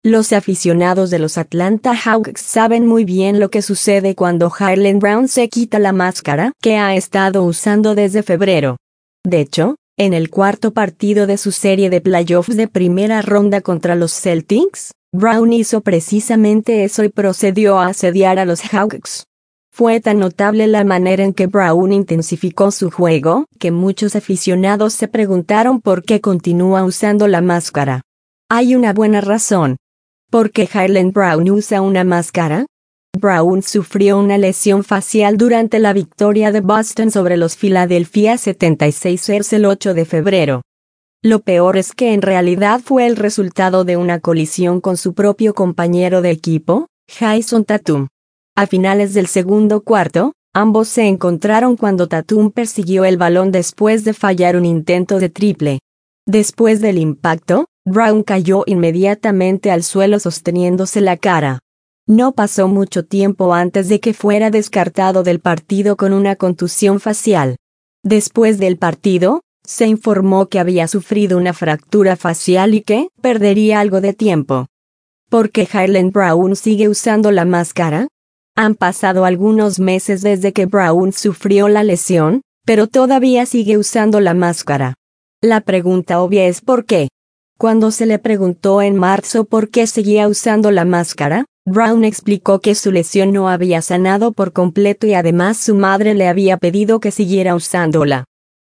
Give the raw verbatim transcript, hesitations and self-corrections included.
Los aficionados de los Atlanta Hawks saben muy bien lo que sucede cuando Jaylen Brown se quita la máscara que ha estado usando desde febrero. De hecho, en el cuarto partido de su serie de playoffs de primera ronda contra los Celtics, Brown hizo precisamente eso y procedió a asediar a los Hawks. Fue tan notable la manera en que Brown intensificó su juego, que muchos aficionados se preguntaron por qué continúa usando la máscara. Hay una buena razón. ¿Por qué Jaylen Brown usa una máscara? Brown sufrió una lesión facial durante la victoria de Boston sobre los Philadelphia setenta y seis ers el ocho de febrero. Lo peor es que en realidad fue el resultado de una colisión con su propio compañero de equipo, Jason Tatum. A finales del segundo cuarto, ambos se encontraron cuando Tatum persiguió el balón después de fallar un intento de triple. Después del impacto, Brown cayó inmediatamente al suelo sosteniéndose la cara. No pasó mucho tiempo antes de que fuera descartado del partido con una contusión facial. Después del partido, se informó que había sufrido una fractura facial y que perdería algo de tiempo. ¿Por qué Jaylen Brown sigue usando la máscara? Han pasado algunos meses desde que Brown sufrió la lesión, pero todavía sigue usando la máscara. La pregunta obvia es ¿por qué? Cuando se le preguntó en marzo por qué seguía usando la máscara, Brown explicó que su lesión no había sanado por completo y además su madre le había pedido que siguiera usándola.